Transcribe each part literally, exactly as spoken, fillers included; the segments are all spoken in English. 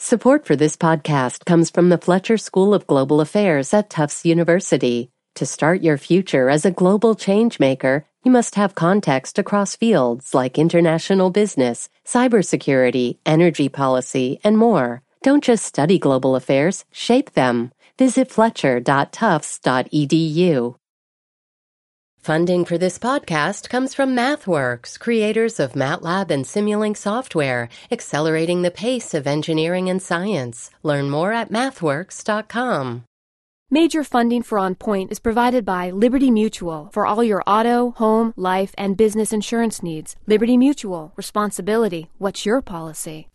Support for this podcast comes from the Fletcher School of Global Affairs at Tufts University. To start your future as a global changemaker, you must have context across fields like international business, cybersecurity, energy policy, and more. Don't just study global affairs, shape them. Visit fletcher dot tufts dot e d u. Funding for this podcast comes from MathWorks, creators of MATLAB and Simulink software, accelerating the pace of engineering and science. Learn more at mathworks dot com. Major funding for On Point is provided by Liberty Mutual for all your auto, home, life, and business insurance needs. Liberty Mutual. Responsibility. What's your policy?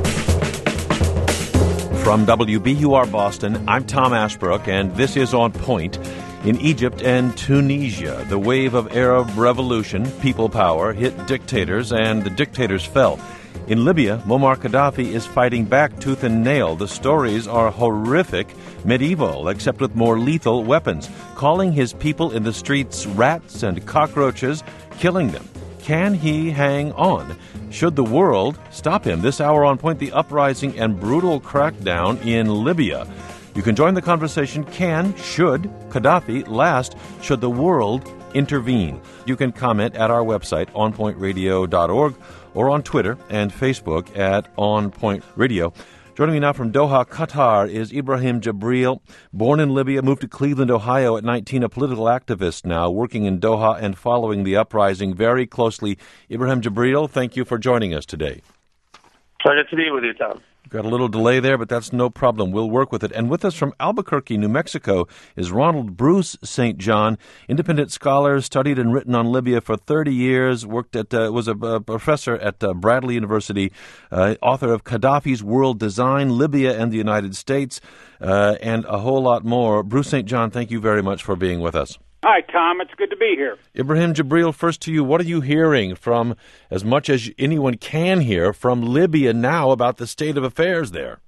From W B U R Boston, I'm Tom Ashbrook, and this is On Point. In Egypt and Tunisia, the wave of Arab revolution, people power, hit dictators, and the dictators fell. In Libya, Muammar Gaddafi is fighting back tooth and nail. The stories are horrific, medieval, except with more lethal weapons, calling his people in the streets rats and cockroaches, killing them. Can he hang on? Should the world stop him? This hour on Point, the uprising and brutal crackdown in Libya. You can join the conversation. Can, should Gaddafi last? Should the world intervene? You can comment at our website, on point radio dot org, or on Twitter and Facebook at On Point Radio. Joining me now from Doha, Qatar, is Ibrahim Jibril. Born in Libya, moved to Cleveland, Ohio at nineteen, a political activist now, working in Doha and following the uprising very closely. Ibrahim Jibril, thank you for joining us today. Pleasure to be with you, Tom. Got a little delay there, but that's no problem. We'll work with it. And with us from Albuquerque, New Mexico, is Ronald Bruce Saint John, independent scholar, studied and written on Libya for thirty years, worked at, uh, was a, a professor at uh, Bradley University, uh, author of Gaddafi's World Design, Libya and the United States, uh, and a whole lot more. Bruce Saint John, thank you very much for being with us. Hi, Tom. It's good to be here. Ibrahim Jibril, first to you. What are you hearing from, as much as anyone can hear, from Libya now about the state of affairs there?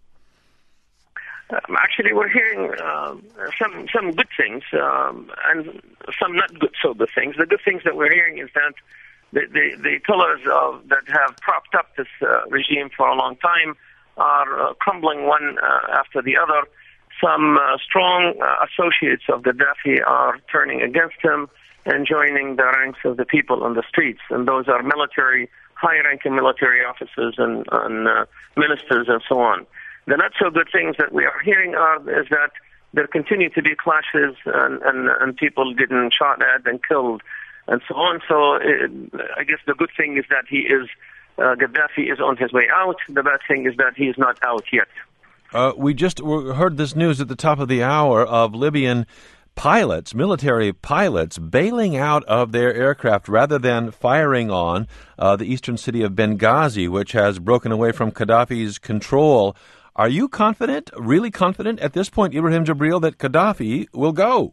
Um, actually, we're hearing um, some some good things um, and some not good so good things. The good things that we're hearing is that the, the, the pillars of, that have propped up this uh, regime for a long time are uh, crumbling one uh, after the other. Some uh, strong uh, associates of Gaddafi are turning against him and joining the ranks of the people on the streets. And those are military, high-ranking military officers and, and uh, ministers and so on. The not-so-good things that we are hearing are is that there continue to be clashes and, and, and people getting shot at and killed and so on. So it, I guess the good thing is that he is, uh, Gaddafi is on his way out. The bad thing is that he is not out yet. Uh, we just heard this news at the top of the hour of Libyan pilots, military pilots, bailing out of their aircraft rather than firing on uh, the eastern city of Benghazi, which has broken away from Gaddafi's control. Are you confident, really confident at this point, Ibrahim Jibril, that Gaddafi will go?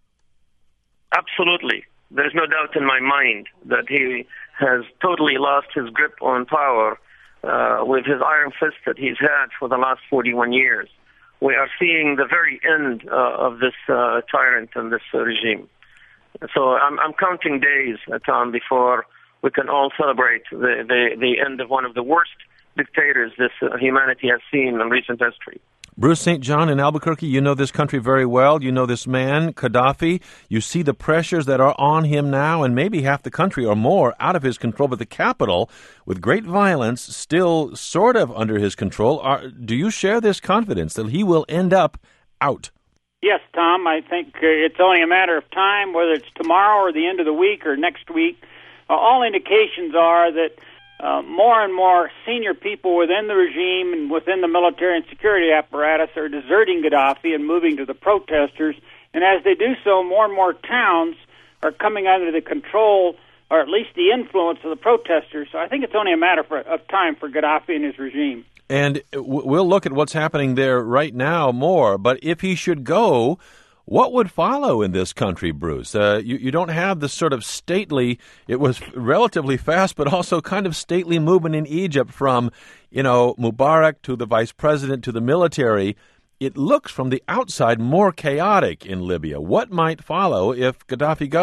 Absolutely. There's no doubt in my mind that he has totally lost his grip on power Uh, with his iron fist that he's had for the last forty-one years. We are seeing the very end uh, of this uh, tyrant and this uh, regime. So I'm, I'm counting days, uh, Tom, before we can all celebrate the, the, the end of one of the worst dictators this uh, humanity has seen in recent history. Bruce Saint John in Albuquerque, you know this country very well. You know this man, Gaddafi. You see the pressures that are on him now, and maybe half the country or more out of his control. But the capital, with great violence, still sort of under his control. Are, do you share this confidence that he will end up out? Yes, Tom. I think uh, it's only a matter of time, whether it's tomorrow or the end of the week or next week. Uh, all indications are that Uh, more and more senior people within the regime and within the military and security apparatus are deserting Gaddafi and moving to the protesters. And as they do so, more and more towns are coming under the control, or at least the influence of the protesters. So I think it's only a matter for, of time for Gaddafi and his regime. And we'll look at what's happening there right now more. But if he should go, what would follow in this country, Bruce? Uh, you, you don't have this sort of stately, it was relatively fast, but also kind of stately movement in Egypt from, you know, Mubarak to the vice president to the military. It looks from the outside more chaotic in Libya. What might follow if Gaddafi goes?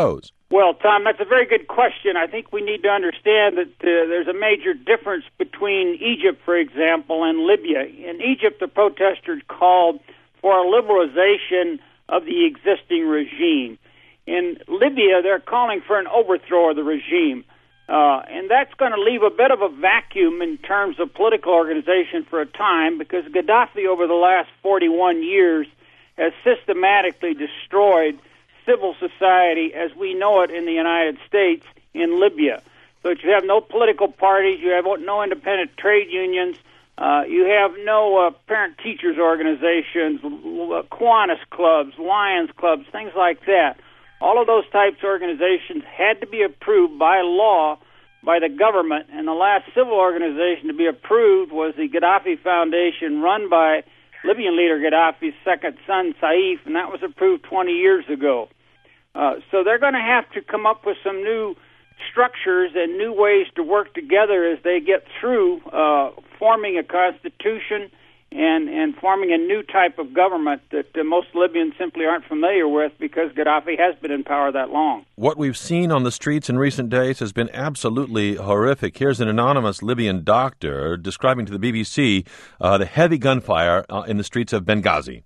Well, Tom, that's a very good question. I think we need to understand that uh, there's a major difference between Egypt, for example, and Libya. In Egypt, the protesters called for a liberalization of the existing regime. In Libya, they're calling for an overthrow of the regime. Uh, and that's going to leave a bit of a vacuum in terms of political organization for a time, because Gaddafi, over the last forty-one years, has systematically destroyed civil society as we know it in the United States in Libya. So you have no political parties, you have no independent trade unions, uh, you have no uh, parent-teachers organizations, Kiwanis clubs, Lions clubs, things like that. All of those types of organizations had to be approved by law by the government, and the last civil organization to be approved was the Gaddafi Foundation, run by Libyan leader Gaddafi's second son, Saif, and that was approved twenty years ago. Uh, so they're going to have to come up with some new structures and new ways to work together as they get through uh, forming a constitution and, and forming a new type of government that uh, most Libyans simply aren't familiar with because Gaddafi has been in power that long. What we've seen on the streets in recent days has been absolutely horrific. Here's an anonymous Libyan doctor describing to the B B C uh, the heavy gunfire uh, in the streets of Benghazi.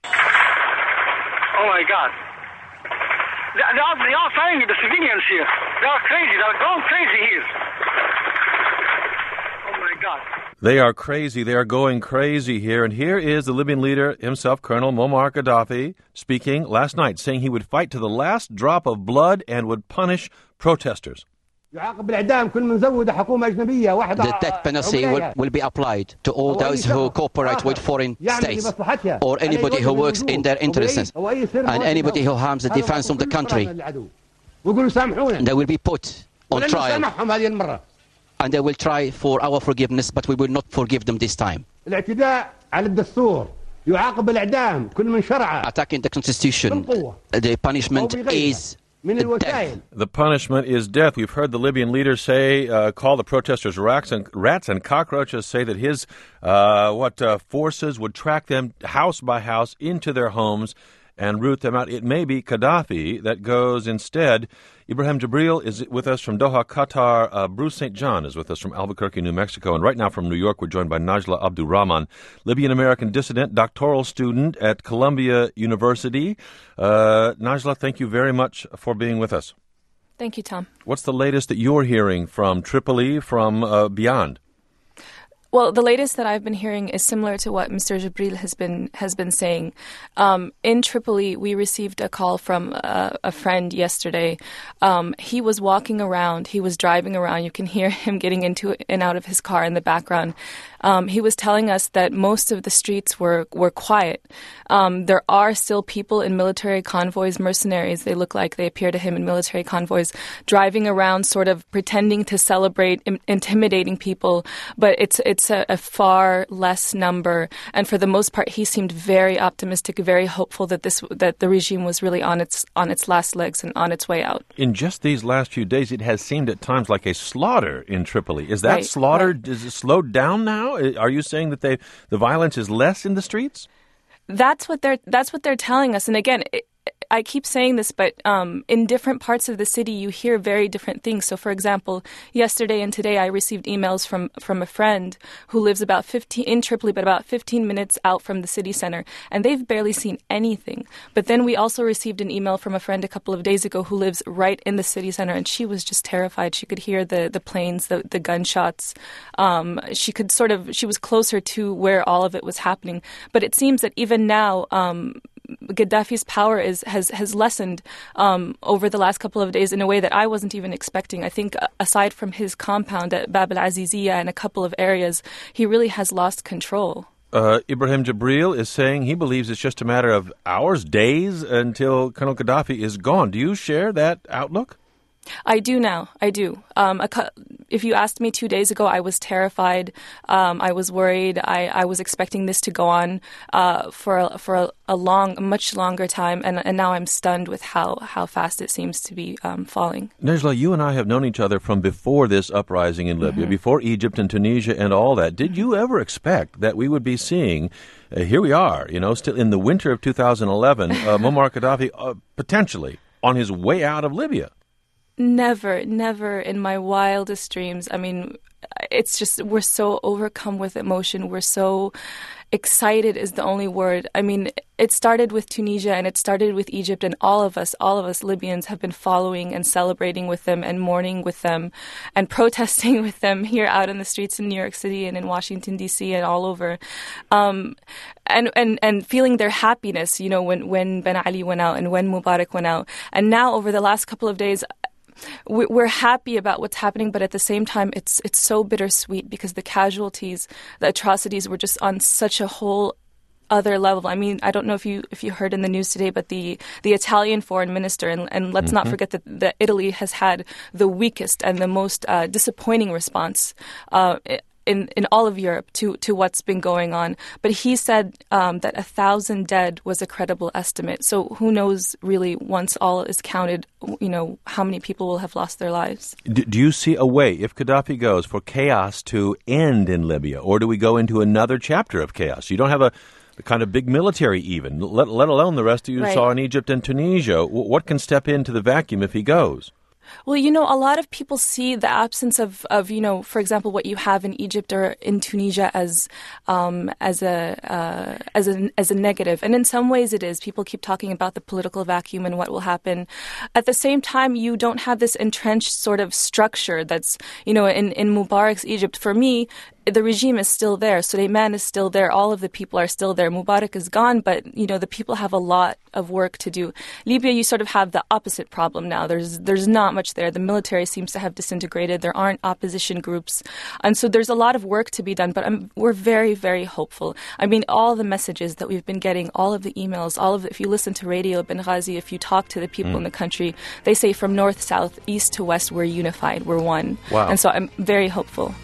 Oh, my God. They are, they are firing the civilians here. They are crazy. They are going crazy here. Oh, my God. They are crazy. They are going crazy here. And here is the Libyan leader himself, Colonel Muammar Gaddafi, speaking last night, saying he would fight to the last drop of blood and would punish protesters. The death penalty will, will be applied to all those who cooperate with foreign states or anybody who works in their interests and anybody who harms the defense of the country. They will be put on trial and they will try for our forgiveness, but we will not forgive them this time. Attacking the Constitution, the punishment is death. The punishment is death. We've heard the Libyan leader say, uh, call the protesters rats and, rats and cockroaches, say that his uh, what uh, forces would track them house by house into their homes and root them out. It may be Gaddafi that goes instead. Ibrahim Jibril is with us from Doha, Qatar. Uh, Bruce Saint John is with us from Albuquerque, New Mexico. And right now from New York, we're joined by Najla Abdurrahman, Libyan-American dissident, doctoral student at Columbia University. Uh, Najla, thank you very much for being with us. Thank you, Tom. What's the latest that you're hearing from Tripoli, from uh, beyond? Well, the latest that I've been hearing is similar to what Mister Jibril has been has been saying. Um, in Tripoli, we received a call from a, a friend yesterday. Um, he was walking around. He was driving around. You can hear him getting into and out of his car in the background. Um, he was telling us that most of the streets were, were quiet. Um, there are still people in military convoys, mercenaries, they look like they appear to him in military convoys, driving around sort of pretending to celebrate, im- intimidating people, but it's it's a, a far less number. And for the most part, he seemed very optimistic, very hopeful that this that the regime was really on its on its last legs and on its way out. In just these last few days, it has seemed at times like a slaughter in Tripoli. Is that right, slaughter, right. is it slowed down now? Are you saying that they, the violence is less in the streets? That's what they're that's what they're telling us. And again, it, I keep saying this, but um, in different parts of the city, you hear very different things. So, for example, yesterday and today, I received emails from, from a friend who lives about fifteen in Tripoli, but about fifteen minutes out from the city center, and they've barely seen anything. But then we also received an email from a friend a couple of days ago who lives right in the city center, and she was just terrified. She could hear the the planes, the the gunshots. Um, she could sort of she was closer to where all of it was happening. But it seems that even now, Um, Gaddafi's power is has has lessened um, over the last couple of days in a way that I wasn't even expecting. I think uh, aside from his compound at Bab al-Aziziyah and a couple of areas, he really has lost control. Uh, Ibrahim Jibril is saying he believes it's just a matter of hours, days, until Colonel Gaddafi is gone. Do you share that outlook? I do now. I do. Um, a cu- if you asked me two days ago, I was terrified. Um, I was worried. I, I was expecting this to go on uh, for a, for a, a long, a much longer time, and, and now I'm stunned with how, how fast it seems to be um, falling. Najla, you and I have known each other from before this uprising in Libya, mm-hmm. before Egypt and Tunisia and all that. Did you ever expect that we would be seeing, uh, here we are, you know, still in the winter of two thousand eleven, uh, Muammar Gaddafi uh, potentially on his way out of Libya? Never, never in my wildest dreams. I mean, it's just, we're so overcome with emotion. We're so excited is the only word. I mean, it started with Tunisia and it started with Egypt, and all of us, all of us Libyans have been following and celebrating with them and mourning with them and protesting with them here out in the streets in New York City and in Washington, D C and all over. Um, and, and, and feeling their happiness, you know, when, when Ben Ali went out and when Mubarak went out. And now over the last couple of days, we're happy about what's happening, but at the same time, it's it's so bittersweet because the casualties, the atrocities were just on such a whole other level. I mean, I don't know if you if you heard in the news today, but the, the Italian foreign minister, and, and let's mm-hmm. not forget that, that Italy has had the weakest and the most uh, disappointing response uh, in in all of Europe to, to what's been going on. But he said um, that a thousand dead was a credible estimate. So who knows really, once all is counted, you know, how many people will have lost their lives. Do, do you see a way, if Gaddafi goes, for chaos to end in Libya? Or do we go into another chapter of chaos? You don't have a the kind of big military even, let, let alone the rest of you right. saw in Egypt and Tunisia. What can step into the vacuum if he goes? Well, you know, a lot of people see the absence of, of you know, for example, what you have in Egypt or in Tunisia as um, as a uh, as a as a negative, and in some ways it is. People keep talking about the political vacuum and what will happen. At the same time, you don't have this entrenched sort of structure that's, you know, in in Mubarak's Egypt. For me, the regime is still there. Suleiman is still there. All of the people are still there. Mubarak is gone, but, you know, the people have a lot of work to do. Libya, you sort of have the opposite problem now. There's there's not much there. The military seems to have disintegrated. There aren't opposition groups. And so there's a lot of work to be done, but I'm, we're very, very hopeful. I mean, all the messages that we've been getting, all of the emails, all of the, if you listen to Radio Benghazi, if you talk to the people mm. in the country, they say from north, south, east to west, we're unified, we're one. Wow. And so I'm very hopeful.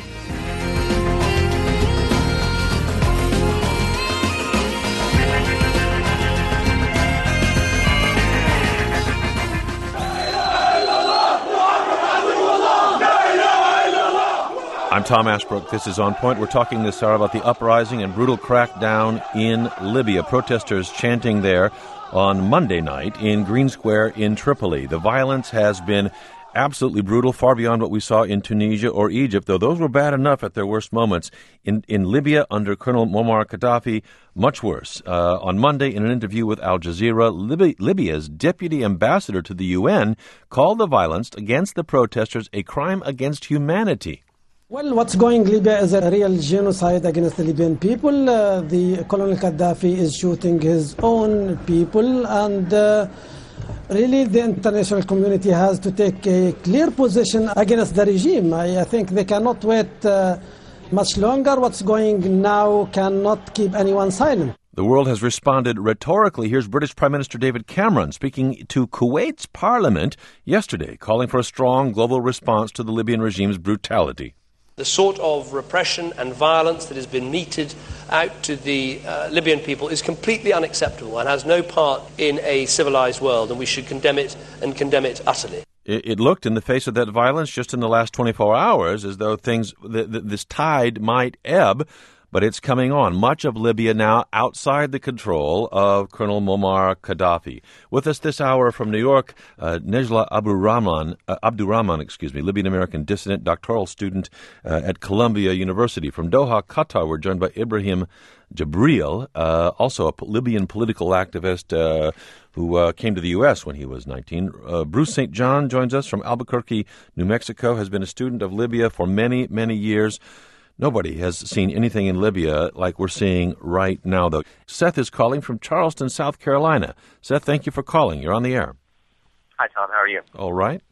I'm Tom Ashbrook. This is On Point. We're talking this hour about the uprising and brutal crackdown in Libya. Protesters chanting there on Monday night in Green Square in Tripoli. The violence has been absolutely brutal, far beyond what we saw in Tunisia or Egypt, though those were bad enough at their worst moments. In, in Libya, under Colonel Muammar Gaddafi, much worse. Uh, on Monday, in an interview with Al Jazeera, Libya, Libya's deputy ambassador to the U N called the violence against the protesters a crime against humanity. Well, what's going in Libya is a real genocide against the Libyan people. Uh, the Colonel Gaddafi is shooting his own people, and uh, really the international community has to take a clear position against the regime. I, I think they cannot wait uh, much longer. What's going now cannot keep anyone silent. The world has responded rhetorically. Here's British Prime Minister David Cameron speaking to Kuwait's parliament yesterday, calling for a strong global response to the Libyan regime's brutality. The sort of repression and violence that has been meted out to the uh, Libyan people is completely unacceptable and has no part in a civilized world, and we should condemn it and condemn it utterly. It, it looked, in the face of that violence just in the last twenty-four hours, as though things, th- th- this tide might ebb. But it's coming on. Much of Libya now outside the control of Colonel Muammar Gaddafi. With us this hour from New York, uh, Nejla Abdurrahman, uh, Abdurrahman, excuse me, Libyan-American dissident, doctoral student uh, at Columbia University. From Doha, Qatar, we're joined by Ibrahim Jabril, uh, also a Libyan political activist uh, who uh, came to the U S when he was nineteen. Uh, Bruce Saint John joins us from Albuquerque, New Mexico, has been a student of Libya for many, many years. Nobody has seen anything in Libya like we're seeing right now, though. Seth is calling from Charleston, South Carolina. Seth, thank you for calling. You're on the air. Hi, Tom. How are you? All right.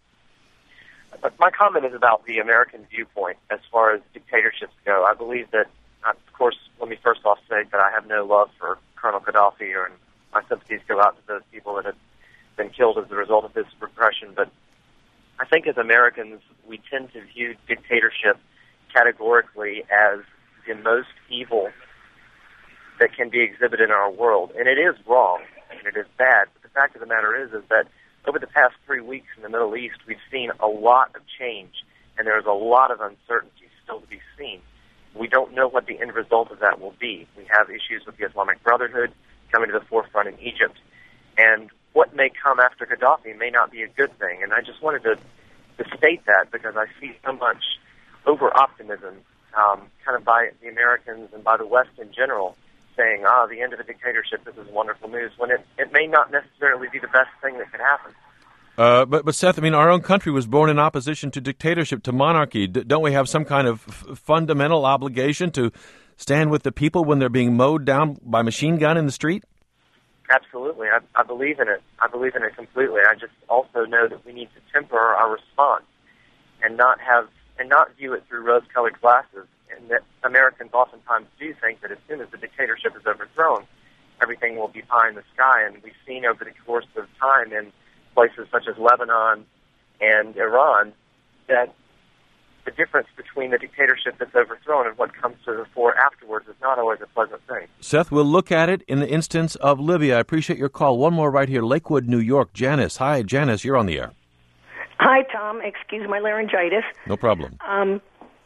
My comment is about the American viewpoint as far as dictatorships go. I believe that, of course, let me first off say that I have no love for Colonel Gaddafi, or my sympathies go out to those people that have been killed as a result of this repression. But I think as Americans, we tend to view dictatorship categorically as the most evil that can be exhibited in our world. And it is wrong, and it is bad. But the fact of the matter is, is that over the past three weeks in the Middle East, we've seen a lot of change, and there's a lot of uncertainty still to be seen. We don't know what the end result of that will be. We have issues with the Islamic Brotherhood coming to the forefront in Egypt, and what may come after Gaddafi may not be a good thing. And I just wanted to to state that because I see so much over-optimism um, kind of by the Americans and by the West in general saying, ah, the end of a dictatorship, this is wonderful news, when it, it may not necessarily be the best thing that could happen. Uh, but, but Seth, I mean, our own country was born in opposition to dictatorship, to monarchy. D- don't we have some kind of f- fundamental obligation to stand with the people when they're being mowed down by machine gun in the street? Absolutely. I, I believe in it. I believe in it completely. I just also know that we need to temper our response and not have and not view it through rose-colored glasses. And that Americans oftentimes do think that as soon as the dictatorship is overthrown, everything will be pie in the sky. And we've seen over the course of time in places such as Lebanon and Iran that the difference between the dictatorship that's overthrown and what comes to the fore afterwards is not always a pleasant thing. Seth, we'll look at it in the instance of Libya. I appreciate your call. One more right here, Lakewood, New York. Janice. Hi, Janice, you're on the air. Hi, Tom. Excuse my laryngitis. No problem. Um,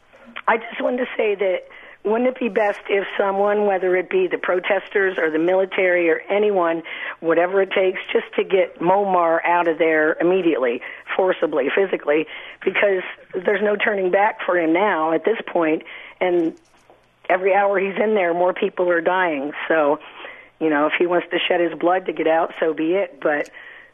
I just wanted to say that wouldn't it be best if someone, whether it be the protesters or the military or anyone, whatever it takes, just to get Muammar out of there immediately, forcibly, physically, because there's no turning back for him now at this point, and every hour he's in there, more people are dying. So, you know, if he wants to shed his blood to get out, so be it, but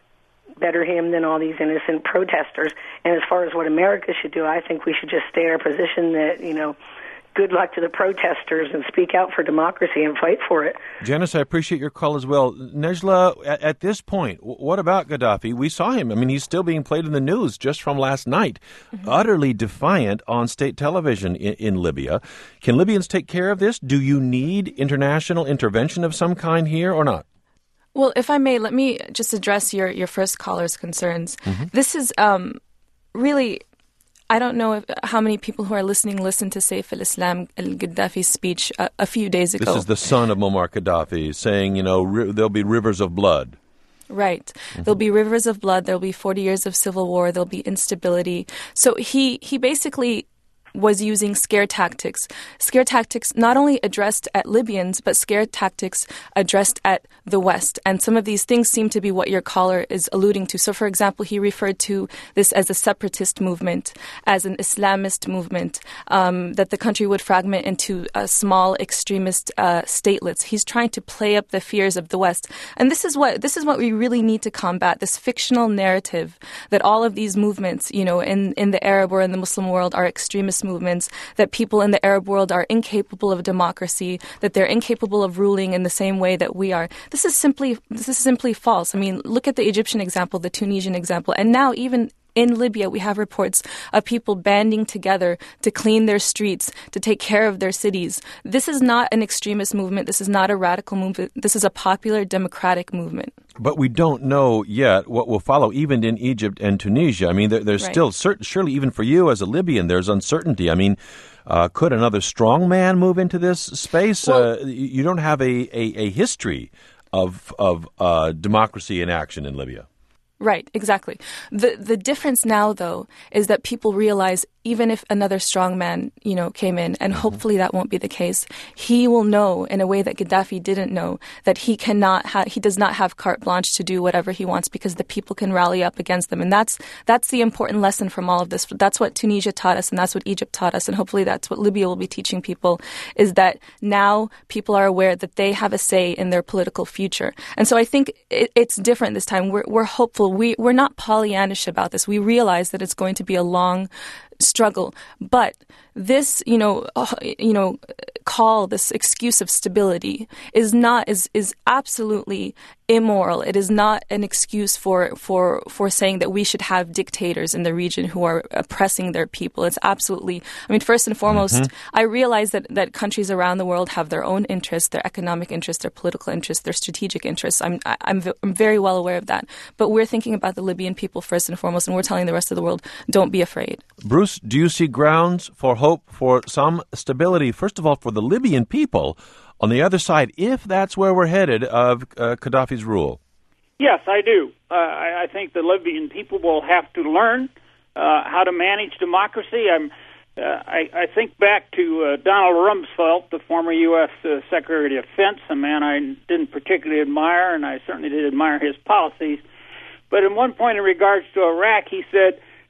better him than all these innocent protesters. And as far as what America should do, I think we should just stay in our position that, you know, good luck to the protesters and speak out for democracy and fight for it. Janice, I appreciate your call as well. Nejla, at, at this point, what about Gaddafi? We saw him. I mean, he's still being played in the news just from last night, mm-hmm. utterly defiant on state television in, in Libya. Can Libyans take care of this? Do you need international intervention of some kind here or not? Well, if I may, let me just address your, your first caller's concerns. Mm-hmm. This is um, really... I don't know if, how many people who are listening listen to Saif al-Islam al-Gaddafi's speech uh, a few days ago. This is the son of Muammar Gaddafi saying, you know, ri- there'll be rivers of blood. Right. Mm-hmm. There'll be rivers of blood. There'll be forty years of civil war. There'll be instability. So he, he basically was using scare tactics. Scare tactics not only addressed at Libyans, but scare tactics addressed at the West. And some of these things seem to be what your caller is alluding to. So, for example, he referred to this as a separatist movement, as an Islamist movement, um, that the country would fragment into uh, small extremist uh, statelets. He's trying to play up the fears of the West. And this is what this is what we really need to combat, this fictional narrative that all of these movements, you know, in, in the Arab or in the Muslim world are extremist movements, that people in the Arab world are incapable of democracy, that they're incapable of ruling in the same way that we are. This is simply this is simply false. I mean, look at the Egyptian example, the Tunisian example, and now even in Libya, we have reports of people banding together to clean their streets, to take care of their cities. This is not an extremist movement. This is not a radical movement. This is a popular democratic movement. But we don't know yet what will follow, even in Egypt and Tunisia. I mean, there, there's Right. still, certain, surely even for you as a Libyan, there's uncertainty. I mean, uh, could another strong man move into this space? Well, uh, you don't have a, a, a history of, of uh, democracy in action in Libya. Right, exactly. The the difference now, though, is that people realize even if another strong man, you know, came in, and mm-hmm. hopefully that won't be the case, he will know in a way that Gaddafi didn't know that he cannot ha- he does not have carte blanche to do whatever he wants because the people can rally up against them. And that's that's the important lesson from all of this. That's what Tunisia taught us, and that's what Egypt taught us, and hopefully that's what Libya will be teaching people, is that now people are aware that they have a say in their political future. And so I think it, it's different this time. We're, we're hopeful. We, we're not Pollyannish about this. We realize that it's going to be a long struggle, but this, you know, uh, you know, call, this excuse of stability is not is is absolutely immoral. It is not an excuse for for for saying that we should have dictators in the region who are oppressing their people. It's absolutely. I mean, first and foremost, mm-hmm. I realize that that countries around the world have their own interests, their economic interests, their political interests, their strategic interests. I'm I'm I'm very well aware of that. But we're thinking about the Libyan people first and foremost, and we're telling the rest of the world, don't be afraid. Bruce, do you see grounds for hope for some stability, first of all, for the Libyan people on the other side, if that's where we're headed, of uh, Gaddafi's rule? Yes, I do. Uh, I, I think the Libyan people will have to learn uh, how to manage democracy. I'm, uh, I, I think back to uh, Donald Rumsfeld, the former U S Uh, Secretary of Defense, a man I didn't particularly admire, and I certainly did admire his policies. But at one point in regards to Iraq, he said,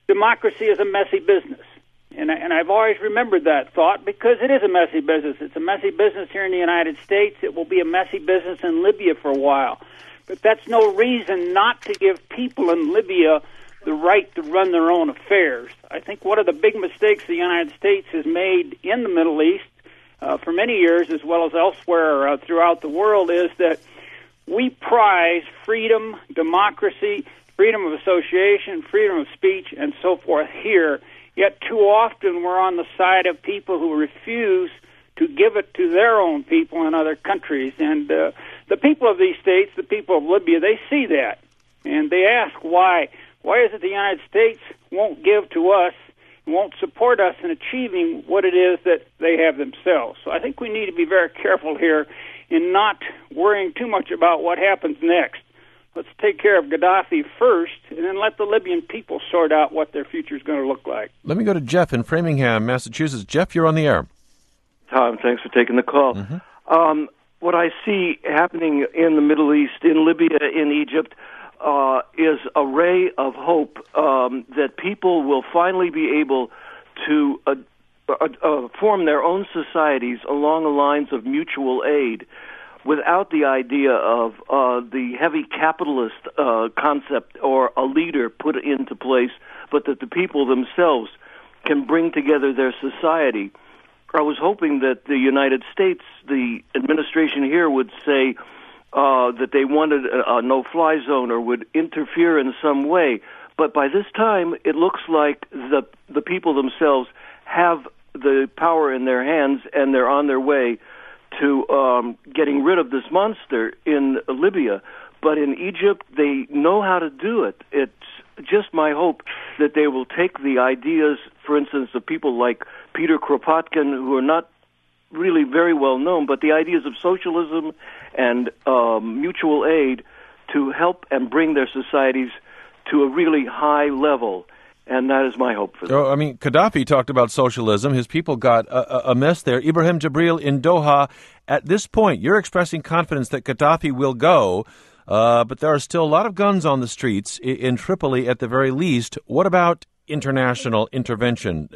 democracy is a messy business. And, I, and I've always remembered that thought because it is a messy business. It's a messy business here in the United States. It will be a messy business in Libya for a while. But that's no reason not to give people in Libya the right to run their own affairs. I think one of the big mistakes the United States has made in the Middle East uh, for many years, as well as elsewhere uh, throughout the world, is that we prize freedom, democracy, freedom of association, freedom of speech, and so forth here. Yet too often we're on the side of people who refuse to give it to their own people in other countries. And uh, the people of these states, the people of Libya, they see that. And they ask why. Why is it the United States won't give to us, won't support us in achieving what it is that they have themselves? So I think we need to be very careful here in not worrying too much about what happens next. Let's take care of Gaddafi first, and then let the Libyan people sort out what their future is going to look like. Let me go to Jeff in Framingham, Massachusetts. Jeff, you're on the air. Tom, thanks for taking the call. Mm-hmm. Um, what I see happening in the Middle East, in Libya, in Egypt, uh, is a ray of hope um, that people will finally be able to uh, uh, uh, form their own societies along the lines of mutual aid, without the idea of uh, the heavy capitalist uh, concept or a leader put into place, but that the people themselves can bring together their society. I was hoping that the United States, the administration here, would say uh, that they wanted a, a no-fly zone or would interfere in some way. But by this time, it looks like the the people themselves have the power in their hands, and they're on their way to um, getting rid of this monster in Libya. But in Egypt, they know how to do it. It's just my hope that they will take the ideas, for instance, of people like Peter Kropotkin, who are not really very well known, but the ideas of socialism and um, mutual aid to help and bring their societies to a really high level. And that is my hope for them. Oh, I mean, Gaddafi talked about socialism. His people got a, a mess there. Ibrahim Jibril in Doha, at this point, you're expressing confidence that Gaddafi will go, uh, but there are still a lot of guns on the streets in, in Tripoli at the very least. What about international intervention?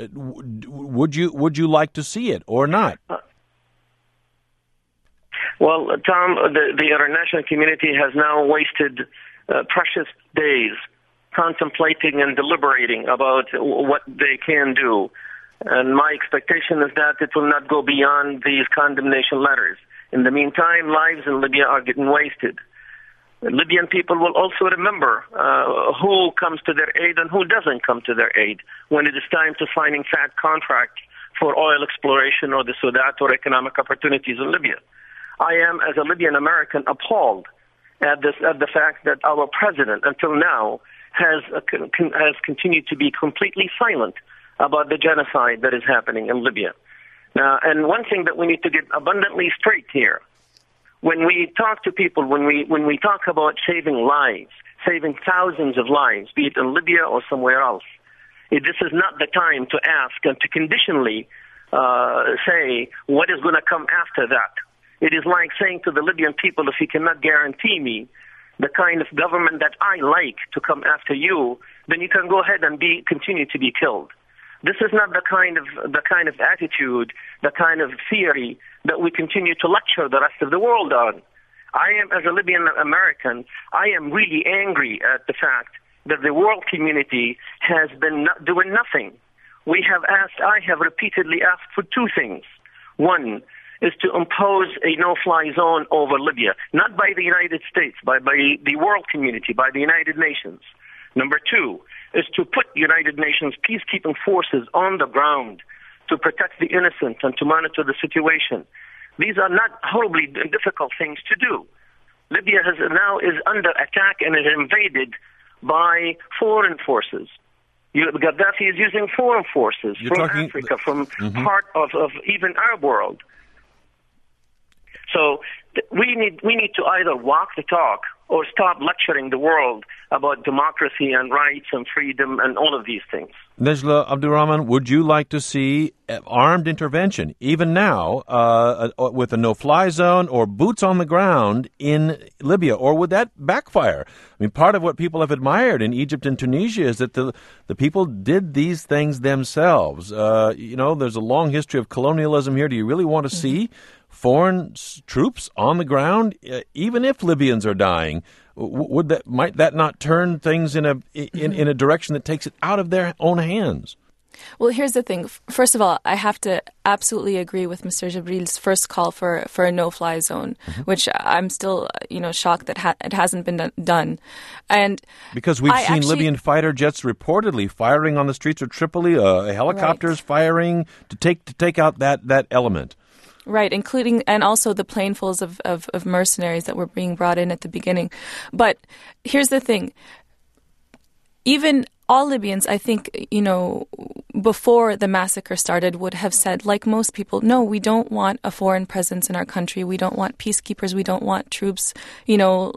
Would you would you like to see it or not? Well, Tom, the, the international community has now wasted uh, precious days contemplating and deliberating about what they can do. And my expectation is that it will not go beyond these condemnation letters. In the meantime, lives in Libya are getting wasted. The Libyan people will also remember uh, who comes to their aid and who doesn't come to their aid when it is time to signing fat contracts for oil exploration or the Sudan or economic opportunities in Libya. I am, as a Libyan American, appalled at this at the fact that our president, until now, has uh, con- has continued to be completely silent about the genocide that is happening in Libya. Uh, and one thing that we need to get abundantly straight here, when we talk to people, when we when we talk about saving lives, saving thousands of lives, be it in Libya or somewhere else, it, this is not the time to ask and to conditionally uh, say what is going to come after that. It is like saying to the Libyan people, if you cannot guarantee me the kind of government that I like to come after you, then you can go ahead and be continue to be killed. This is not the kind of the kind of attitude, the kind of theory that we continue to lecture the rest of the world on. I am, as a Libyan American, I am really angry at the fact that the world community has been not doing nothing. We have asked, I have repeatedly asked for two things. One is to impose a no-fly zone over Libya, not by the United States, but by the world community, by the United Nations. Number two is to put United Nations peacekeeping forces on the ground to protect the innocent and to monitor the situation. These are not horribly difficult things to do. Libya has now is under attack and is invaded by foreign forces. You, Gaddafi is using foreign forces You're from talking, Africa, from mm-hmm. part of, of even Arab world. So th- we need we need to either walk the talk or stop lecturing the world about democracy and rights and freedom and all of these things. Nejla Abdurrahman, would you like to see armed intervention, even now, uh, with a no-fly zone or boots on the ground in Libya, or would that backfire? I mean, part of what people have admired in Egypt and Tunisia is that the the people did these things themselves. Uh, you know, there's a long history of colonialism here. Do you really want to see foreign s- troops on the ground, uh, even if Libyans are dying? Would that might that not turn things in a in, in a direction that takes it out of their own hands? Well, here's the thing. First of all, I have to absolutely agree with Mister Jibril's first call for, for a no-fly zone, mm-hmm. which I'm still, you know, shocked that ha- it hasn't been done. And because we've I seen actually, Libyan fighter jets reportedly firing on the streets of Tripoli, uh, helicopters right. firing to take to take out that, that element. Right, including, and also the planefuls of, of, of mercenaries that were being brought in at the beginning. But here's the thing. Even all Libyans, I think, you know, before the massacre started, would have said, like most people, no, we don't want a foreign presence in our country. We don't want peacekeepers. We don't want troops, you know.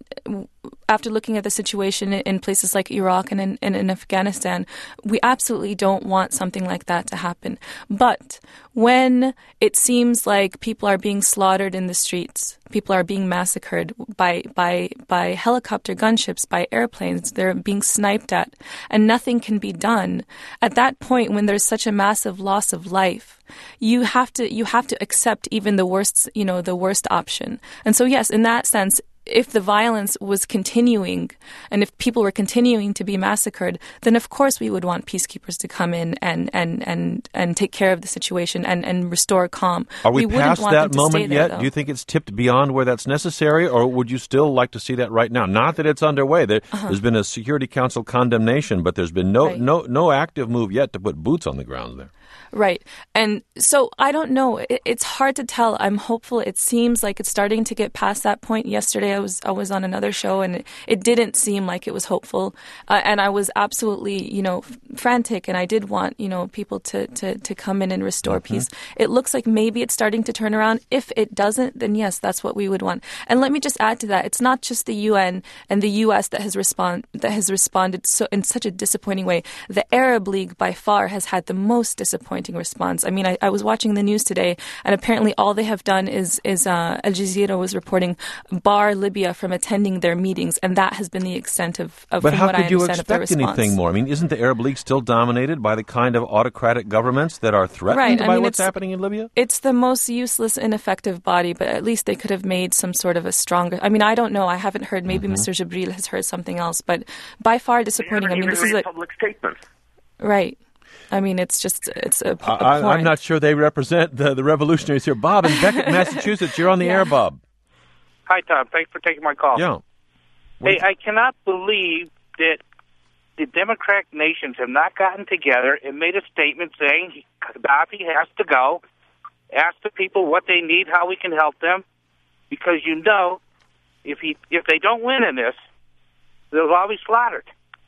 After looking at the situation in places like Iraq and in, and in Afghanistan, we absolutely don't want something like that to happen. But when it seems like people are being slaughtered in the streets, people are being massacred by by by helicopter gunships, by airplanes, they're being sniped at, and nothing can be done. At that point, when there's such a massive loss of life, you have to you have to accept even the worst, you know, the worst option. And so, yes, in that sense, if the violence was continuing and if people were continuing to be massacred, then of course we would want peacekeepers to come in and and, and, and take care of the situation and, and restore calm. Are we, we past want that them moment there, yet? though. Do you think it's tipped beyond where that's necessary, or would you still like to see that right now? Not that it's underway. There, uh-huh. There's been a Security Council condemnation, but there's been no, right. no, no active move yet to put boots on the ground there. Right. And so I don't know. It, it's hard to tell. I'm hopeful. It seems like it's starting to get past that point. Yesterday I was I was on another show and it, it didn't seem like it was hopeful. Uh, and I was absolutely, you know, f- frantic. And I did want, you know, people to, to, to come in and restore mm-hmm. peace. It looks like maybe it's starting to turn around. If it doesn't, then yes, that's what we would want. And let me just add to that. It's not just the U N and the U S that has respond that has responded so in such a disappointing way. The Arab League by far has had the most disappointing response. I mean, I, I was watching the news today, and apparently all they have done is, is uh, Al Jazeera was reporting, bar Libya from attending their meetings, and that has been the extent of, of but from how what could I you understand of their expect response. Anything more? I mean, isn't the Arab League still dominated by the kind of autocratic governments that are threatened right. by I mean, what's happening in Libya? It's the most useless, ineffective body, but at least they could have made some sort of a stronger... I mean, I don't know. I haven't heard. Maybe mm-hmm. Mister Jibril has heard something else, but by far disappointing. I mean, this is a public statement. Right. I mean, it's just, it's a, a I, I'm not sure they represent the, the revolutionaries here. Bob in Beckett, Massachusetts, you're on the yeah. air, Bob. Hi, Tom. Thanks for taking my call. Yeah. Hey, I cannot believe that the Democratic nations have not gotten together and made a statement saying Gaddafi has to go, ask the people what they need, how we can help them, because you know, if he if they don't win in this, they'll all be slaughtered.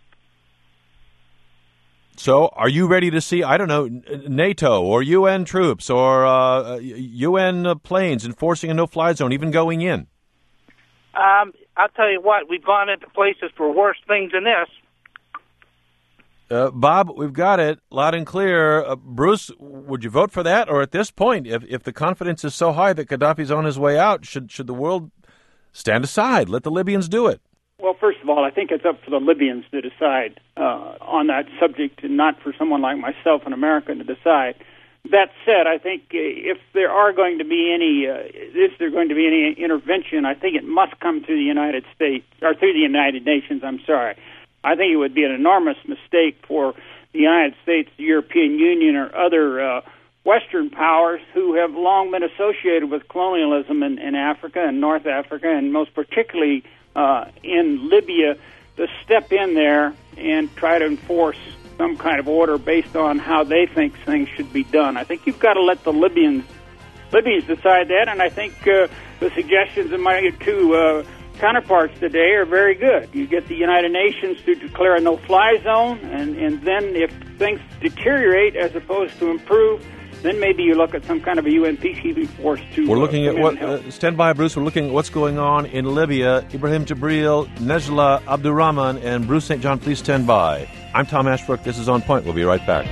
So are you ready to see, I don't know, NATO or U N troops or uh, U N planes enforcing a no-fly zone, even going in? Um, I'll tell you what, we've gone into places for worse things than this. Uh, Bob, we've got it loud and clear. Uh, Bruce, would you vote for that? Or at this point, if, if the confidence is so high that Gaddafi's on his way out, should should the world stand aside, let the Libyans do it? Well, first of all, I think it's up for the Libyans to decide uh, on that subject, and not for someone like myself, an American, to decide. That said, I think if there are going to be any, uh, if there's going to be any intervention, I think it must come through the United States, or through the United Nations, I'm sorry. I think it would be an enormous mistake for the United States, the European Union, or other uh, Western powers who have long been associated with colonialism in, in Africa and North Africa, and most particularly uh, in Libya, to step in there and try to enforce some kind of order based on how they think things should be done. I think you've got to let the Libyans Libyans decide that, and I think uh, the suggestions of my two uh, counterparts today are very good. You get the United Nations to declare a no-fly zone, and, and then if things deteriorate as opposed to improve, then maybe you look at some kind of a U N peacekeeping force to. We're looking uh, at what. Uh, stand by, Bruce. We're looking at what's going on in Libya. Ibrahim Jibril, Nejla Abdurrahman, and Bruce Saint John. Please stand by. I'm Tom Ashbrook. This is On Point. We'll be right back.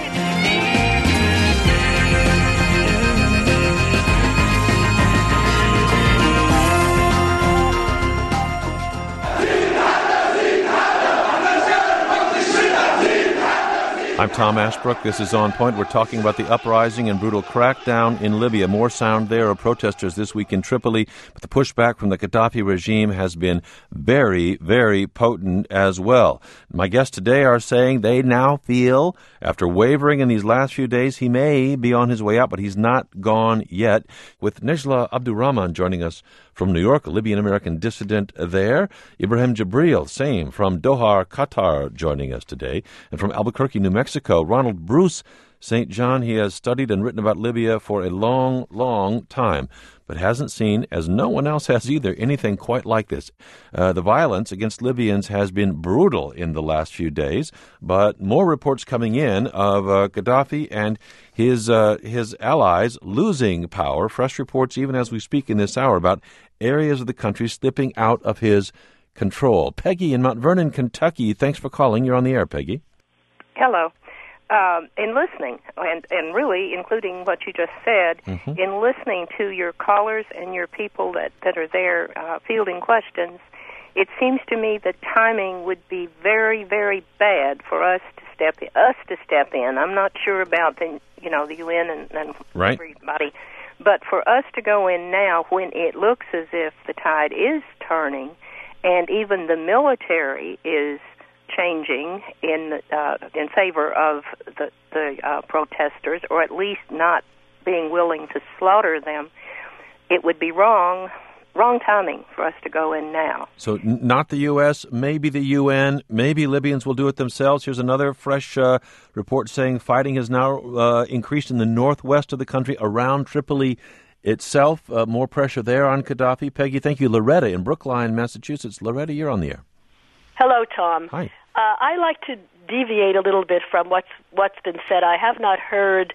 I'm Tom Ashbrook. This is On Point. We're talking about the uprising and brutal crackdown in Libya. More sound there of protesters this week in Tripoli, but the pushback from the Gaddafi regime has been very, very potent as well. My guests today are saying they now feel, after wavering in these last few days, he may be on his way out, but he's not gone yet. With Nejla Abdurrahman joining us from New York, a Libyan-American dissident there. Ibrahim Jibril, same, from Doha, Qatar, joining us today. And from Albuquerque, New Mexico, Ronald Bruce Saint John. He has studied and written about Libya for a long, long time, but hasn't seen, as no one else has either, anything quite like this. Uh, the violence against Libyans has been brutal in the last few days, but more reports coming in of uh, Gaddafi and his uh, his allies losing power. Fresh reports, even as we speak in this hour, about areas of the country slipping out of his control. Peggy in Mount Vernon, Kentucky, thanks for calling. You're on the air, Peggy. Hello. Um, in listening, and, and really including what you just said, mm-hmm. in listening to your callers and your people that, that are there uh, fielding questions, it seems to me that timing would be very, very bad for us to step in, us to step in. I'm not sure about the you know the U N and, and right. everybody, but for us to go in now when it looks as if the tide is turning, and even the military is changing in uh, in favor of the the uh, protesters, or at least not being willing to slaughter them, it would be wrong wrong timing for us to go in now. So n- not the U S, maybe the U N, maybe Libyans will do it themselves. Here's another fresh uh, report saying fighting has now uh, increased in the northwest of the country around Tripoli itself. Uh, more pressure there on Gaddafi. Peggy, thank you. Loretta in Brookline, Massachusetts. Loretta, you're on the air. Hello, Tom. Hi. Uh, I like to deviate a little bit from what's what's been said. I have not heard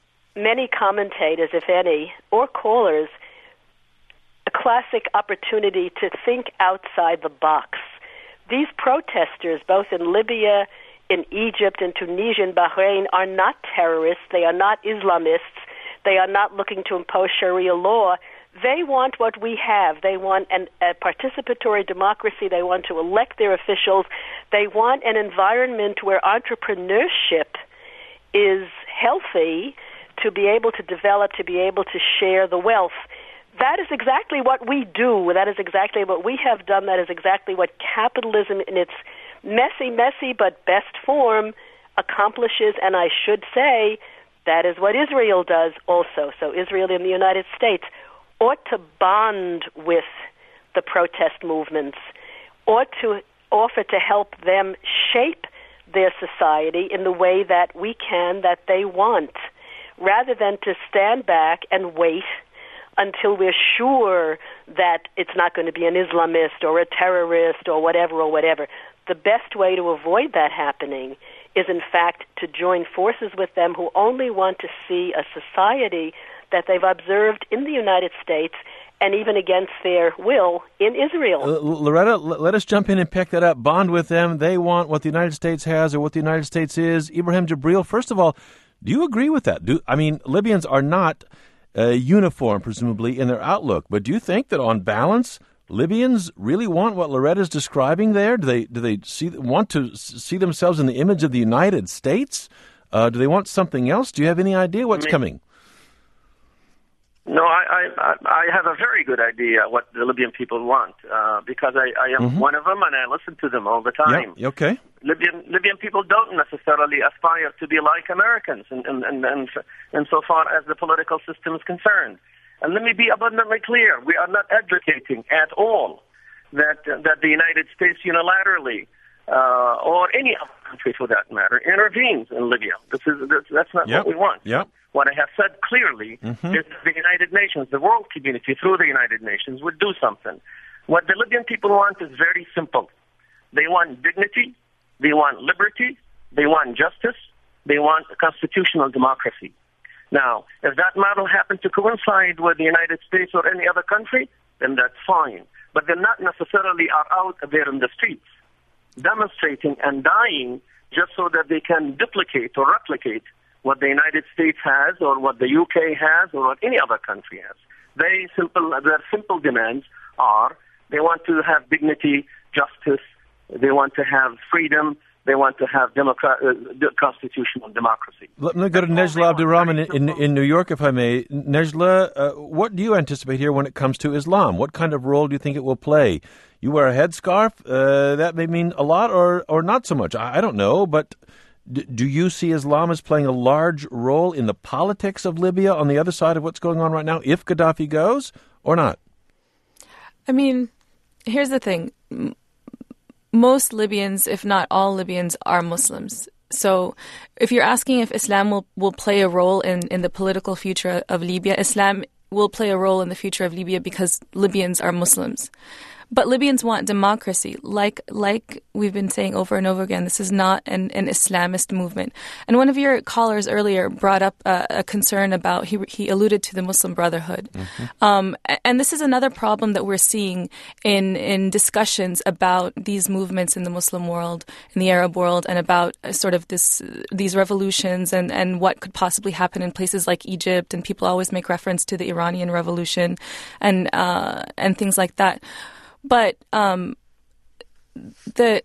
many commentators, if any, or callers, a classic opportunity to think outside the box. These protesters, both in Libya, in Egypt, in Tunisia, and Bahrain, are not terrorists. They are not Islamists. They are not looking to impose Sharia law. They want what we have. They want an, a participatory democracy. They want to elect their officials. They want an environment where entrepreneurship is healthy to be able to develop, to be able to share the wealth. That is exactly what we do. That is exactly what we have done. That is exactly what capitalism in its messy, messy but best form accomplishes. And I should say that is what Israel does also. So Israel and the United States ought to bond with the protest movements, ought to offer to help them shape their society in the way that we can, that they want, rather than to stand back and wait until we're sure that it's not going to be an Islamist or a terrorist or whatever or whatever. The best way to avoid that happening is, in fact, to join forces with them who only want to see a society that they've observed in the United States and even against their will in Israel. Uh, Loretta, l- let us jump in and pick that up. Bond with them. They want what the United States has or what the United States is. Ibrahim Jibril, first of all, do you agree with that? Do I mean, Libyans are not uh, uniform, presumably, in their outlook, but do you think that on balance, Libyans really want what Loretta's describing there? Do they do they see want to see themselves in the image of the United States? Uh, do they want something else? Do you have any idea what's I mean, coming? No, I, I I have a very good idea what the Libyan people want uh, because I, I am mm-hmm. one of them and I listen to them all the time. Yeah, okay. Libyan Libyan people don't necessarily aspire to be like Americans, and and and and, and so far as the political system is concerned. And let me be abundantly clear: we are not advocating at all that uh, that the United States unilaterally uh, or any other country, for that matter, intervenes in Libya. This is this, that's not yep. what we want. Yep. What I have said clearly mm-hmm. is that the United Nations, the world community, through the United Nations, would do something. What the Libyan people want is very simple. They want dignity, they want liberty, they want justice, they want a constitutional democracy. Now, if that model happened to coincide with the United States or any other country, then that's fine. But they not necessarily are out there in the streets demonstrating and dying just so that they can duplicate or replicate what the United States has or what the U K has or what any other country has. They simple, their simple demands are they want to have dignity, justice, they want to have freedom, they want to have democrat, uh, constitutional democracy. Let me go to Nejla Abdurrahman in, in, in New York, if I may. Nejla, uh, what do you anticipate here when it comes to Islam? What kind of role do you think it will play? You wear a headscarf, uh, that may mean a lot or, or not so much. I, I don't know, but d- do you see Islam as playing a large role in the politics of Libya on the other side of what's going on right now, if Gaddafi goes or not? I mean, here's the thing. Most Libyans, if not all Libyans, are Muslims. So if you're asking if Islam will, will play a role in, in the political future of Libya, Islam will play a role in the future of Libya because Libyans are Muslims. But Libyans want democracy. Like like we've been saying over and over again, this is not an, an Islamist movement. And one of your callers earlier brought up a, a concern about, he he alluded to the Muslim Brotherhood. Mm-hmm. Um, and this is another problem that we're seeing in, in discussions about these movements in the Muslim world, in the Arab world, and about sort of this these revolutions and, and what could possibly happen in places like Egypt. And people always make reference to the Iranian Revolution and uh, and things like that. But um, the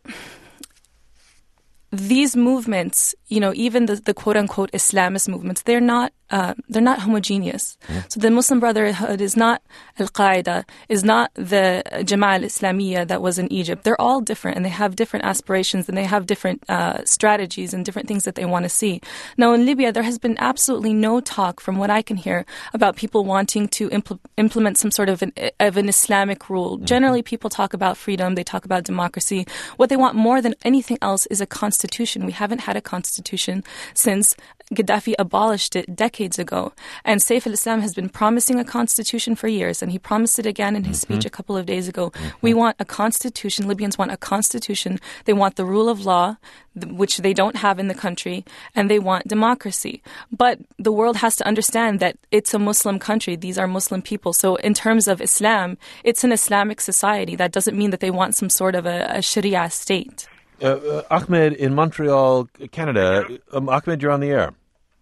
these movements, you know, even the, the quote-unquote Islamist movements, they're not uh, they're not homogeneous. Mm. So the Muslim Brotherhood is not Al-Qaeda, is not the Jama'ah al-Islamiyya that was in Egypt. They're all different, and they have different aspirations, and they have different uh, strategies and different things that they want to see. Now, in Libya, there has been absolutely no talk, from what I can hear, about people wanting to impl- implement some sort of an, of an Islamic rule. Mm. Generally, people talk about freedom, they talk about democracy. What they want more than anything else is a constitution. We haven't had a constitution since Gaddafi abolished it decades ago. And Saif al-Islam has been promising a constitution for years, and he promised it again in his mm-hmm. speech a couple of days ago. Mm-hmm. We want a constitution. Libyans want a constitution. They want the rule of law, which they don't have in the country, and they want democracy. But the world has to understand that it's a Muslim country. These are Muslim people. So in terms of Islam, it's an Islamic society. That doesn't mean that they want some sort of a, a Sharia state. Uh, uh, Ahmed in Montreal, Canada. Um, Ahmed, you're on the air.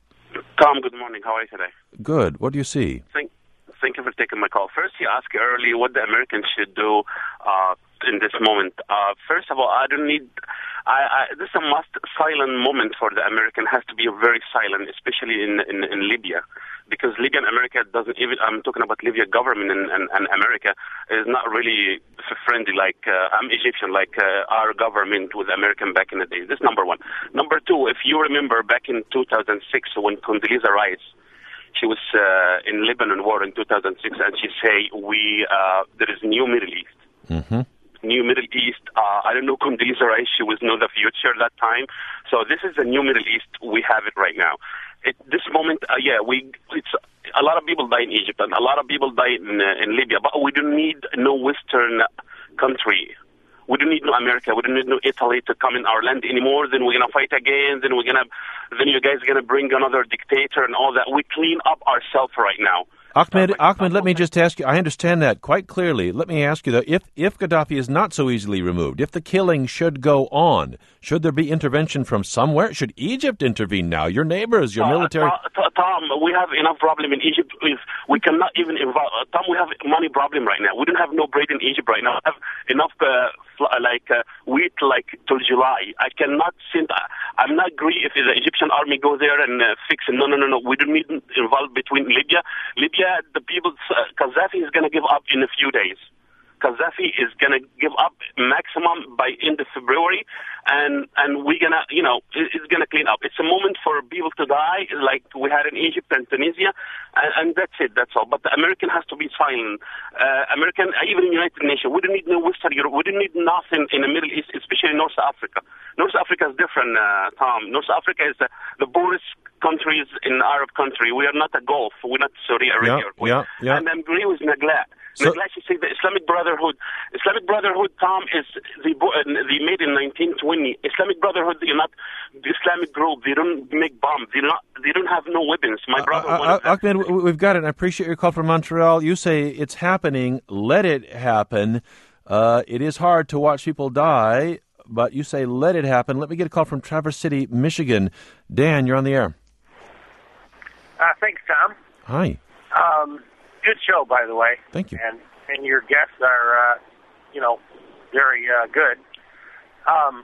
Tom, good morning. How are you today? Good. What do you see? Thank, thank you for taking my call. First, you asked earlier what the Americans should do uh, in this moment. Uh, first of all, I don't need... I, I, this is a must silent moment for the American. Has to be very silent, especially in, in, in Libya. Because Libya and America doesn't even, I'm talking about Libya government and, and, and America, is not really friendly like, uh, I'm Egyptian, like uh, our government with American back in the days. This is number one. Number two, if you remember back in two thousand six when Condoleezza Rice, she was uh, in Lebanon war in two thousand six, and she say, we, uh, there is new Middle East. Mm-hmm. New Middle East, uh, I don't know Condoleezza Rice, she was know the future that time. So this is the new Middle East, we have it right now. At this moment, uh, yeah, we it's a lot of people die in Egypt and a lot of people die in, uh, in Libya, but we don't need no Western country. We don't need no America. We don't need no Italy to come in our land anymore. Then we're gonna fight again. Then we're gonna, then you guys are gonna bring another dictator and all that. We clean up ourselves right now. Ahmed, Ahmed, let me just ask you, I understand that quite clearly. Let me ask you, though, if, if Gaddafi is not so easily removed, if the killing should go on, should there be intervention from somewhere? Should Egypt intervene now? Your neighbors, your uh, military... Uh, Tom, we have enough problem in Egypt. If we cannot even involve... Uh, Tom, we have money problem right now. We don't have no bread in Egypt right now. We have enough, uh, fl- like, uh, wheat, like, till July. I cannot send... Uh, I'm not agree if the Egyptian army go there and uh, fix it. No, no, no, no. We don't need involved between Libya. Libya, the people... Uh, Gaddafi is going to give up in a few days. Gaddafi is going to give up maximum by end of February, and and we're going to, you know, it's going to clean up. It's a moment for people to die, like we had in Egypt and Tunisia, and, and that's it, that's all. But the American has to be silent. Uh, American, even in United Nations, we don't need no Western Europe, we don't need nothing in the Middle East, especially North Africa. North Africa is different, uh, Tom. North Africa is uh, the poorest countries in Arab country. We are not a Gulf, we're not Saudi Arabia. Yeah, yeah, yeah. And I agree with Nagla. So, like you say, the Islamic Brotherhood, Islamic Brotherhood, Tom, is the they made in nineteen twenty. Islamic Brotherhood, they're not the Islamic group. They don't make bombs. They not. They don't have no weapons. My brother. Uh, uh, Ahmed, we've got it. I appreciate your call from Montreal. You say it's happening. Let it happen. Uh, it is hard to watch people die, but you say let it happen. Let me get a call from Traverse City, Michigan. Dan, you're on the air. Uh, thanks, Tom. Hi. Um, good show, by the way. Thank you. And and your guests are, uh, you know, very uh, good. Um,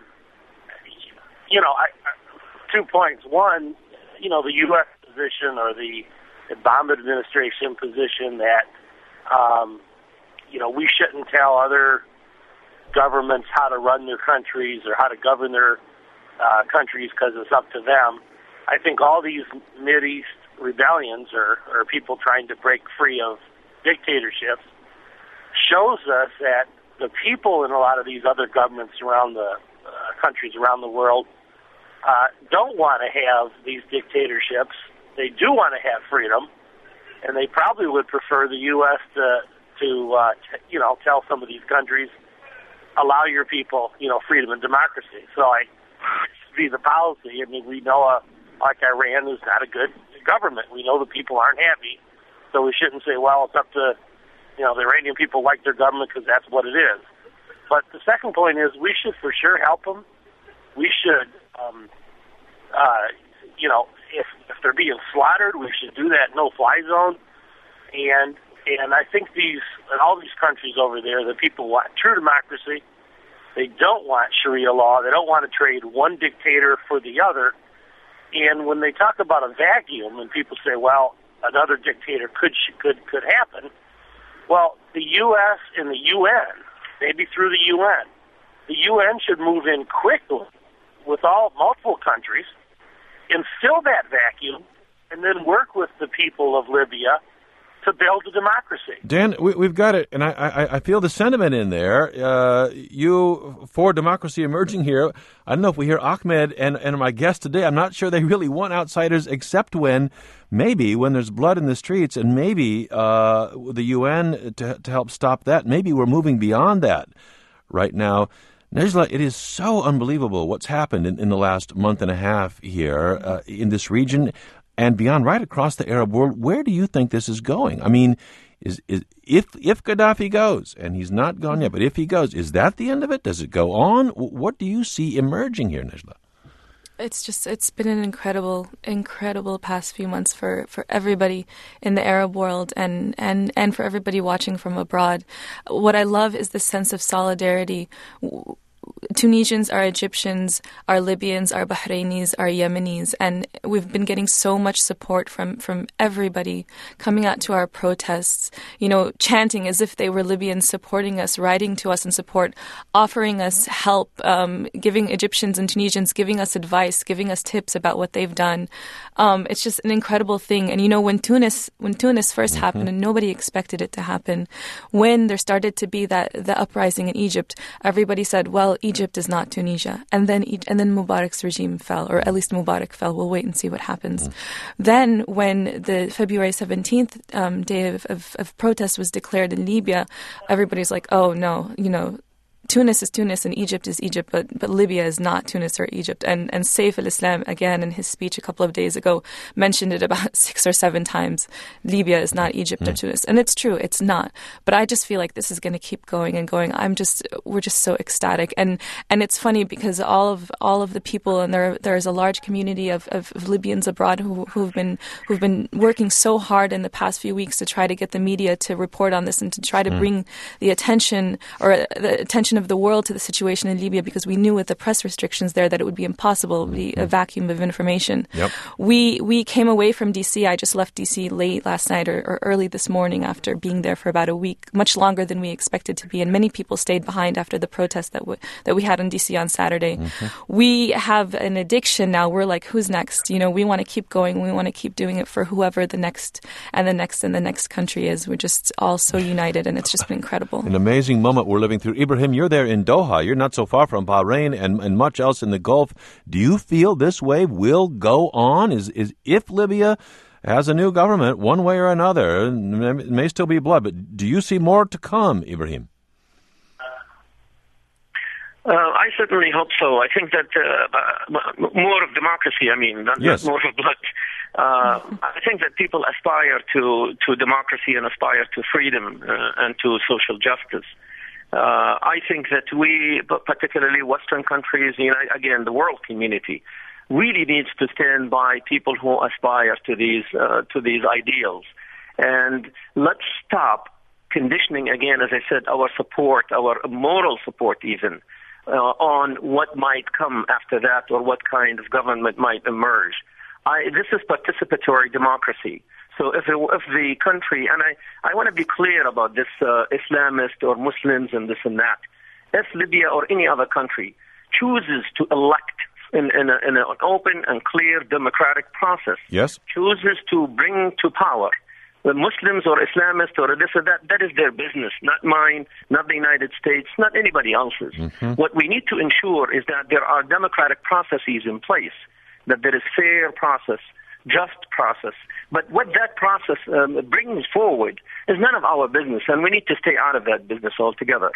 you know, I, I, two points. One, you know, the U S position or the Obama administration position that, um, you know, we shouldn't tell other governments how to run their countries or how to govern their uh, countries because it's up to them. I think all these Mideast rebellions or, or people trying to break free of dictatorships shows us that the people in a lot of these other governments around the uh, countries around the world uh, don't want to have these dictatorships. They do want to have freedom, and they probably would prefer the U S to, to uh, t- you know, tell some of these countries, allow your people, you know, freedom and democracy. So I see the policy. I mean, we know a, like Iran is not a good government. We know the people aren't happy, so we shouldn't say, well, it's up to, you know, the Iranian people like their government because that's what it is. But the second point is we should for sure help them. We should, um, uh, you know, if, if they're being slaughtered, we should do that no-fly zone. And and I think these, in all these countries over there, the people want true democracy. They don't want Sharia law. They don't want to trade one dictator for the other. And when they talk about a vacuum, and people say, well, another dictator could could could happen, well, the U S and the U N, maybe through the U N, the U N should move in quickly with all multiple countries, instill that vacuum, and then work with the people of Libya to build a democracy. Dan, we, we've got it, and I, I, I feel the sentiment in there. Uh, you, for democracy emerging here, I don't know if we hear Ahmed and, and my guest today, I'm not sure they really want outsiders except when, maybe, when there's blood in the streets, and maybe uh, the U N to, to help stop that. Maybe we're moving beyond that right now. Nejla, it is so unbelievable what's happened in, in the last month and a half here uh, in this region and beyond, right across the Arab world. Where do you think this is going? I mean, is, is if if Gaddafi goes, and he's not gone yet, but if he goes, is that the end of it? Does it go on? What do you see emerging here, Nejla? It's just, it's been an incredible, incredible past few months for, for everybody in the Arab world and, and, and for everybody watching from abroad. What I love is the sense of solidarity. Tunisians, our Egyptians, our Libyans, our Bahrainis, our Yemenis, and we've been getting so much support from, from everybody coming out to our protests, you know, chanting as if they were Libyans, supporting us, writing to us in support, offering us help, um, giving Egyptians and Tunisians, giving us advice, giving us tips about what they've done. Um, it's just an incredible thing. And, you know, when Tunis, when Tunis first mm-hmm. happened and nobody expected it to happen, when there started to be that, the uprising in Egypt, everybody said, well, Egypt is not Tunisia. And then and then Mubarak's regime fell, or at least Mubarak fell. We'll wait and see what happens. Mm. Then when the February seventeenth um, day of, of, of protest was declared in Libya, everybody's like, oh, no, you know, Tunis is Tunis and Egypt is Egypt, but, but Libya is not Tunis or Egypt. And, and Saif al-Islam, again, in his speech a couple of days ago, mentioned it about six or seven times. Libya is not Egypt mm. or Tunis. And it's true, it's not. But I just feel like this is going to keep going and going. I'm just, we're just so ecstatic. And and it's funny because all of all of the people, and there there is a large community of, of, of Libyans abroad who, who've been who've been working so hard in the past few weeks to try to get the media to report on this and to try to mm. bring the attention or the attention of the world to the situation in Libya, because we knew with the press restrictions there that it would be impossible. It would be a vacuum of information. Yep. We we came away from D C. I just left D C late last night or, or early this morning after being there for about a week, much longer than we expected to be. And many people stayed behind after the protest that, w- that we had in D C on Saturday. Mm-hmm. We have an addiction now. We're like, who's next? You know, we want to keep going. We want to keep doing it for whoever the next and the next and the next country is. We're just all so united, and it's just been incredible. An amazing moment we're living through. Ibrahim, you're there in Doha. You're not so far from Bahrain and, and much else in the Gulf. Do you feel this wave will go on? Is is if Libya has a new government, one way or another. It may still be blood, but do you see more to come, Ibrahim? Uh, I certainly hope so. I think that uh, more of democracy, I mean, not, yes. not more of blood. Uh, I think that people aspire to, to democracy and aspire to freedom uh, and to social justice. Uh, I think that we, particularly Western countries, you know, again, the world community, really needs to stand by people who aspire to these uh, to these ideals. And let's stop conditioning, again, as I said, our support, our moral support even, Uh, on what might come after that or what kind of government might emerge. I, this is participatory democracy. So if, it, if the country, and I, I want to be clear about this uh, Islamist or Muslims and this and that, if Libya or any other country chooses to elect in, in, a, in an open and clear democratic process, yes, chooses to bring to power the Muslims or Islamists or this or that, that is their business, not mine, not the United States, not anybody else's. Mm-hmm. What we need to ensure is that there are democratic processes in place, that there is fair process, just process. But what that process um, brings forward is none of our business, and we need to stay out of that business altogether.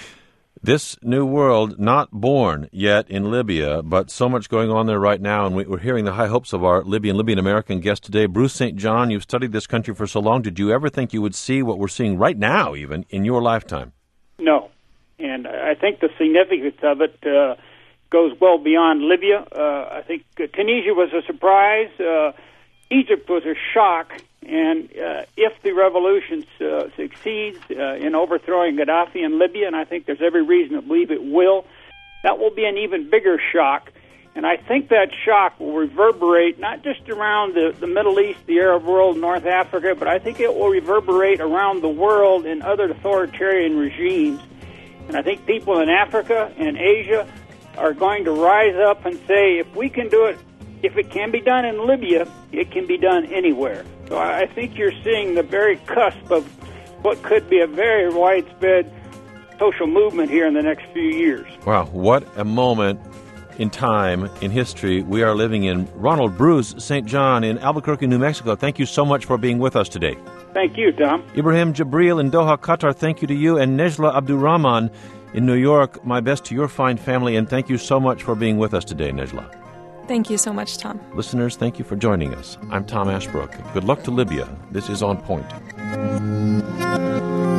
This new world, not born yet in Libya, but so much going on there right now, and we, we're hearing the high hopes of our Libyan, Libyan-American guest today, Bruce Saint John. You've studied this country for so long. Did you ever think you would see what we're seeing right now, even, in your lifetime? No. And I think the significance of it uh, goes well beyond Libya. Uh, I think uh, Tunisia was a surprise. Uh, Egypt was a shock. And uh, if the revolution uh, succeeds uh, in overthrowing Gaddafi in Libya, and I think there's every reason to believe it will, that will be an even bigger shock. And I think that shock will reverberate not just around the, the Middle East, the Arab world, North Africa, but I think it will reverberate around the world in other authoritarian regimes. And I think people in Africa and Asia are going to rise up and say, if we can do it, if it can be done in Libya, it can be done anywhere. So I think you're seeing the very cusp of what could be a very widespread social movement here in the next few years. Wow, what a moment in time, in history, we are living in. Ronald Bruce Saint John in Albuquerque, New Mexico, thank you so much for being with us today. Thank you, Tom. Ibrahim Jibril in Doha, Qatar, thank you to you. And Nejla Abdurrahman in New York, my best to your fine family, and thank you so much for being with us today, Nejla. Thank you so much, Tom. Listeners, thank you for joining us. I'm Tom Ashbrook. Good luck to Libya. This is On Point.